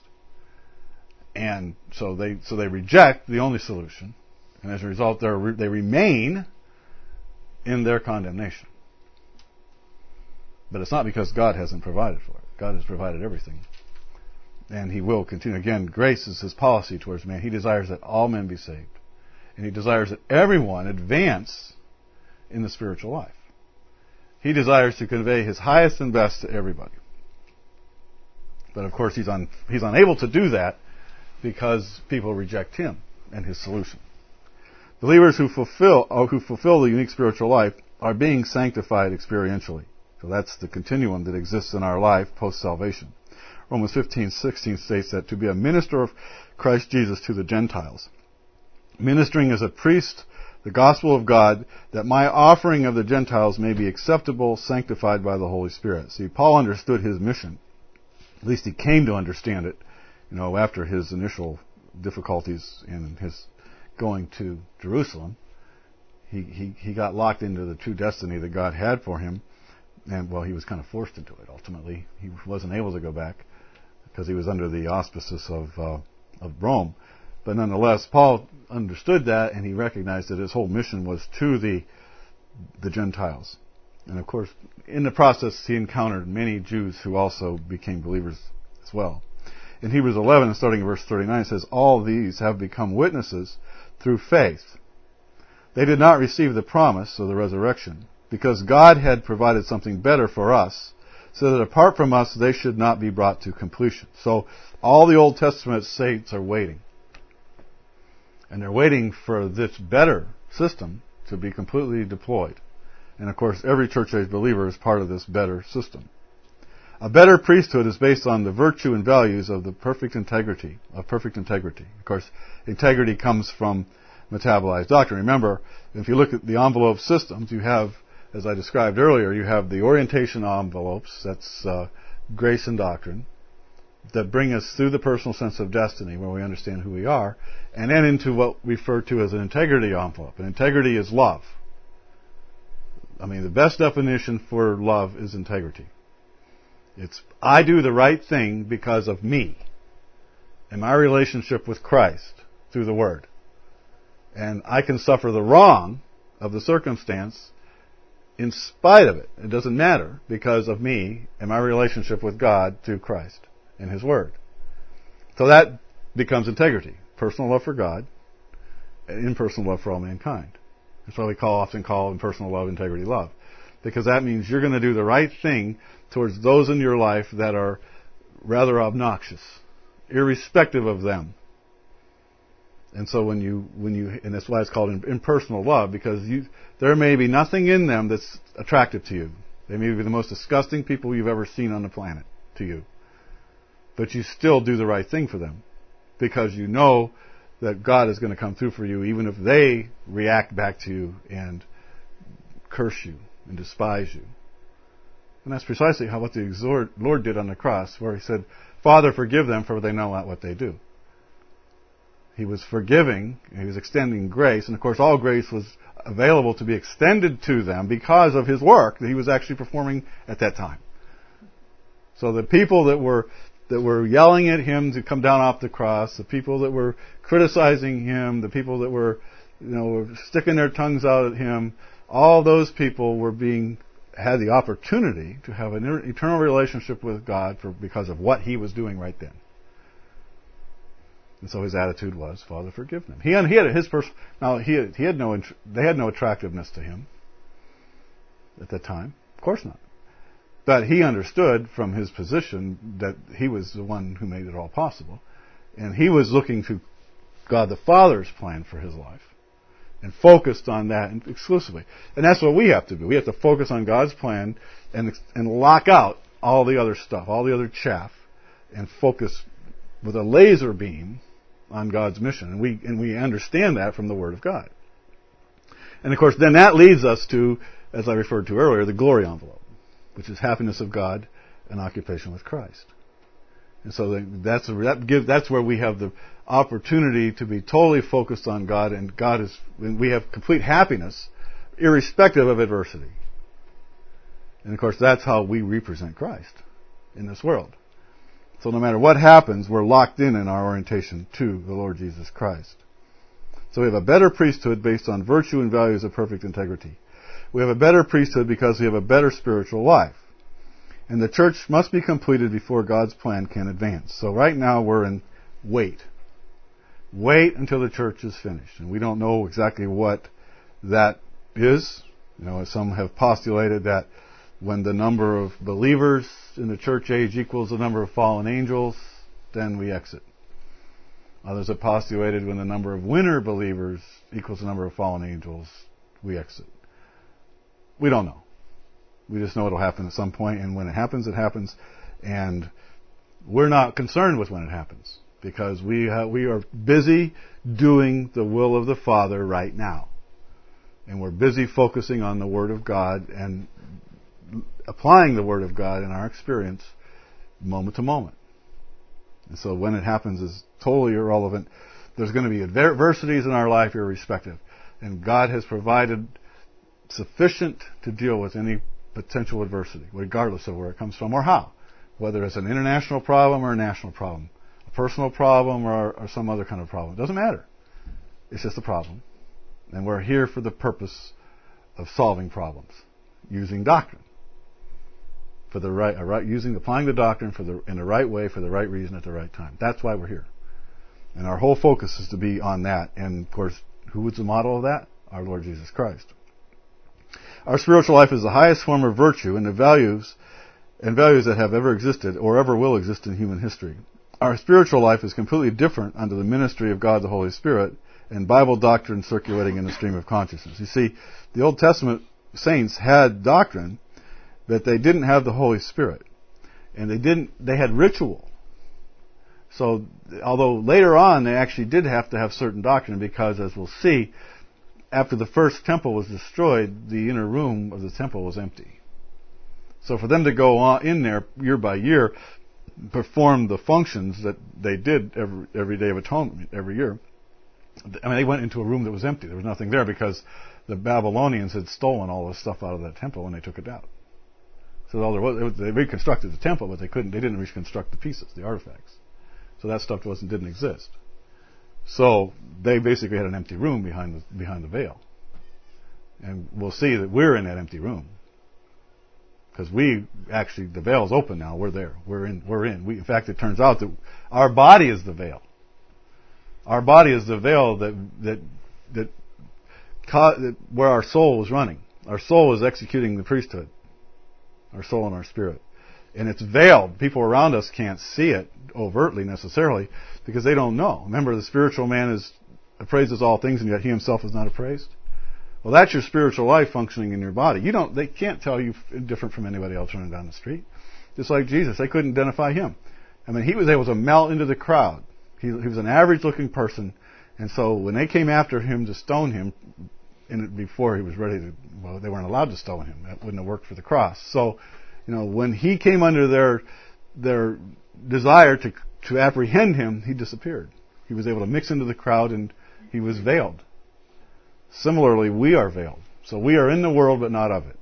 And so they so they reject the only solution, and as a result, they they remain in their condemnation. But it's not because God hasn't provided for it. God has provided everything. And He will continue. Again, grace is His policy towards man. He desires that all men be saved. And He desires that everyone advance in the spiritual life. He desires to convey His highest and best to everybody. But of course, He's, un, he's unable to do that because people reject Him and His solution. Believers who fulfill, or who fulfill the unique spiritual life are being sanctified experientially. So that's the continuum that exists in our life post-salvation. Romans fifteen sixteen states that to be a minister of Christ Jesus to the Gentiles, ministering as a priest the gospel of God, that my offering of the Gentiles may be acceptable, sanctified by the Holy Spirit. See, Paul understood his mission. At least he came to understand it, you know, after his initial difficulties in his going to Jerusalem. He, he, he got locked into the true destiny that God had for him. And, well, he was kind of forced into it, ultimately. He wasn't able to go back because he was under the auspices of, uh, of Rome. But nonetheless, Paul understood that, and he recognized that his whole mission was to the, the Gentiles. And of course, in the process, he encountered many Jews who also became believers as well. In Hebrews eleven, starting in verse thirty-nine, it says, all these have become witnesses through faith. They did not receive the promise of the resurrection, because God had provided something better for us, so that apart from us, they should not be brought to completion. So all the Old Testament saints are waiting. And they're waiting for this better system to be completely deployed. And of course, every church age believer is part of this better system. A better priesthood is based on the virtue and values of the perfect integrity, of perfect integrity. Of course, integrity comes from metabolized doctrine. Remember, if you look at the envelope systems, you have, as I described earlier, you have the orientation envelopes, that's uh, grace and doctrine, that bring us through the personal sense of destiny, where we understand who we are, and then into what we refer to as an integrity envelope. And integrity is love. I mean, the best definition for love is integrity. It's, I do the right thing because of me and my relationship with Christ through the Word. And I can suffer the wrong of the circumstance in spite of it. It doesn't matter because of me and my relationship with God through Christ and His Word. So that becomes integrity. Personal love for God and impersonal love for all mankind. That's why we call, often call impersonal love integrity love. Because that means you're going to do the right thing towards those in your life that are rather obnoxious, irrespective of them. And so when you, when you, and that's why it's called impersonal love, because you, there may be nothing in them that's attractive to you. They may be the most disgusting people you've ever seen on the planet to you. But you still do the right thing for them, because you know that God is going to come through for you, even if they react back to you and curse you and despise you. And that's precisely how what the Lord did on the cross, where He said, Father, forgive them, for they know not what they do. He was forgiving, He was extending grace, and of course all grace was available to be extended to them because of His work that He was actually performing at that time. So the people that were that were yelling at Him to come down off the cross, the people that were criticizing Him, the people that were, you know, sticking their tongues out at Him, all those people were being, had the opportunity to have an eternal relationship with God for, because of what He was doing right then. And so His attitude was, Father, forgive them. He, he had his pers- now he had, he had no, they had no attractiveness to Him at that time. Of course not. But He understood from His position that He was the one who made it all possible. And He was looking to God the Father's plan for His life and focused on that exclusively. And that's what we have to do. We have to focus on God's plan and and lock out all the other stuff, all the other chaff, and focus with a laser beam on God's mission. And we and we understand that from the Word of God. And of course, then that leads us to, as I referred to earlier, the glory envelope, which is happiness of God an occupation with Christ. And so that's that gives that's where we have the opportunity to be totally focused on God, and God is we have complete happiness, irrespective of adversity. And of course, that's how we represent Christ in this world. So no matter what happens, we're locked in in our orientation to the Lord Jesus Christ. So we have a better priesthood based on virtue and values of perfect integrity. We have a better priesthood because we have a better spiritual life. And the church must be completed before God's plan can advance. So right now we're in wait. Wait until the church is finished. And we don't know exactly what that is. You know, some have postulated that when the number of believers in the church age equals the number of fallen angels, then we exit. Others have postulated when the number of winter believers equals the number of fallen angels, we exit. We don't know. We just know it'll happen at some point, and when it happens, it happens. And we're not concerned with when it happens, because we ha- we are busy doing the will of the Father right now. And we're busy focusing on the Word of God and applying the Word of God in our experience moment to moment. And so when it happens is totally irrelevant. There's going to be adversities in our life irrespective. And God has provided sufficient to deal with any potential adversity, regardless of where it comes from or how. Whether it's an international problem or a national problem, a personal problem or, or some other kind of problem. It doesn't matter. It's just a problem. And we're here for the purpose of solving problems, using doctrine. For the right, right using, applying the doctrine for the, in the right way, for the right reason, at the right time. That's why we're here. And our whole focus is to be on that. And of course, who was the model of that? Our Lord Jesus Christ. Our spiritual life is the highest form of virtue and the values and values that have ever existed or ever will exist in human history. Our spiritual life is completely different under the ministry of God the Holy Spirit and Bible doctrine circulating in the stream of consciousness. You see, the Old Testament saints had doctrine, but they didn't have the Holy Spirit. And they didn't, they had ritual. So, although later on they actually did have to have certain doctrine, because as we'll see, after the first temple was destroyed, the inner room of the temple was empty. So for them to go on in there year by year, perform the functions that they did every, every day of atonement, every year, I mean, they went into a room that was empty. There was nothing there because the Babylonians had stolen all the stuff out of that temple when they took it out. So all there was, they reconstructed the temple, but they couldn't, they didn't reconstruct the pieces, the artifacts. So that stuff wasn't, didn't exist. So they basically had an empty room behind the, behind the veil. And we'll see that we're in that empty room. Because we actually, the veil's open now, we're there. We're in, we're in. We, in fact, it turns out that our body is the veil. Our body is the veil that, that, that, that where our soul is running. Our soul is executing the priesthood. Our soul and our spirit. And it's veiled. People around us can't see it overtly necessarily because they don't know. Remember, the spiritual man is appraises all things, and yet he himself is not appraised. Well, that's your spiritual life functioning in your body. You don't. They can't tell you different from anybody else running down the street. Just like Jesus, they couldn't identify him. I mean, he was able to melt into the crowd. He, he was an average-looking person, and so when they came after him to stone him, in, before he was ready to, well, they weren't allowed to stone him. That wouldn't have worked for the cross. So, you know, when he came under their their desire to to apprehend him, he disappeared. He was able to mix into the crowd, and he was veiled. Similarly, we are veiled. So we are in the world, but not of it.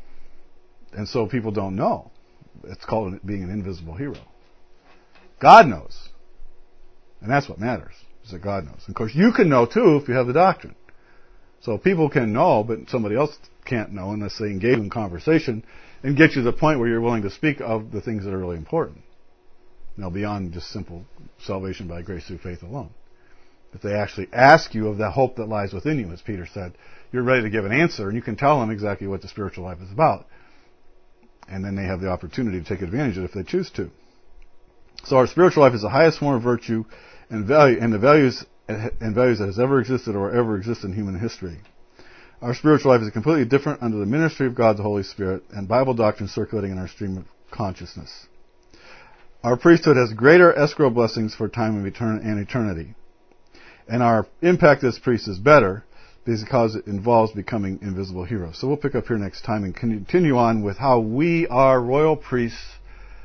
And so people don't know. It's called being an invisible hero. God knows. And that's what matters, is that God knows. And of course, you can know too if you have the doctrine. So people can know, but somebody else can't know unless they engage in conversation and get you to the point where you're willing to speak of the things that are really important. You know, beyond just simple salvation by grace through faith alone. If they actually ask you of the hope that lies within you, as Peter said, you're ready to give an answer, and you can tell them exactly what the spiritual life is about. And then they have the opportunity to take advantage of it if they choose to. So our spiritual life is the highest form of virtue and value, and the values and values that has ever existed or ever existed in human history. Our spiritual life is completely different under the ministry of God the Holy Spirit and Bible doctrine circulating in our stream of consciousness. Our priesthood has greater escrow blessings for time and eternity. And our impact as priests is better because it involves becoming invisible heroes. So we'll pick up here next time and continue on with how we are royal priests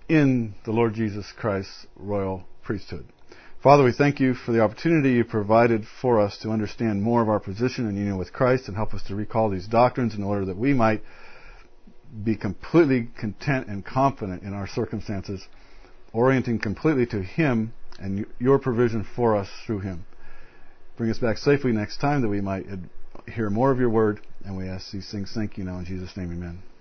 in the Lord Jesus Christ's royal priesthood. Father, we thank you for the opportunity you provided for us to understand more of our position in union with Christ and help us to recall these doctrines in order that we might be completely content and confident in our circumstances, orienting completely to Him and your provision for us through Him. Bring us back safely next time that we might hear more of your word, and we ask these things. Thank you now in Jesus' name, amen.